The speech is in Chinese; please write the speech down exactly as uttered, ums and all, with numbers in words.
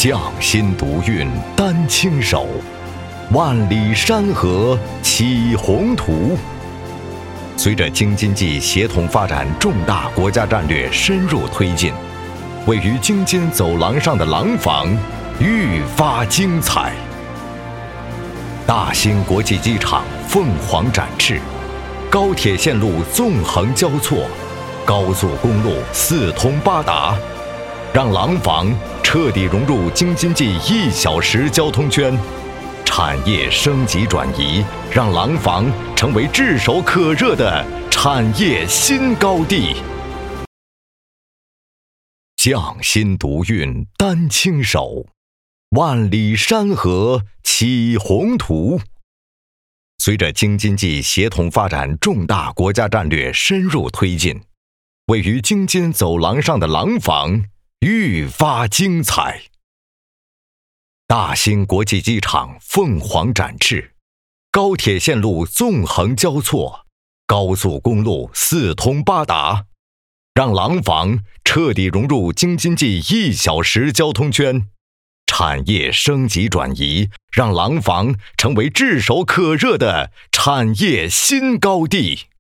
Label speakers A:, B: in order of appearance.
A: 匠心独运丹青手，万里山河起宏图。随着京津冀协同发展重大国家战略深入推进，位于京津走廊上的廊坊愈发精彩。大兴国际机场凤凰展翅，高铁线路纵横交错，高速公路四通八达，让廊坊彻底融入京津冀一小时交通圈。产业升级转移，让廊坊成为炙手可热的产业新高地。匠心独运丹青手，万里山河起宏图。随着京津冀协同发展重大国家战略深入推进，位于京津走廊上的廊坊愈发精彩。大兴国际机场凤凰展翅，高铁线路纵横交错，高速公路四通八达，让廊坊彻底融入京津冀一小时交通圈。产业升级转移，让廊坊成为炙手可热的产业新高地。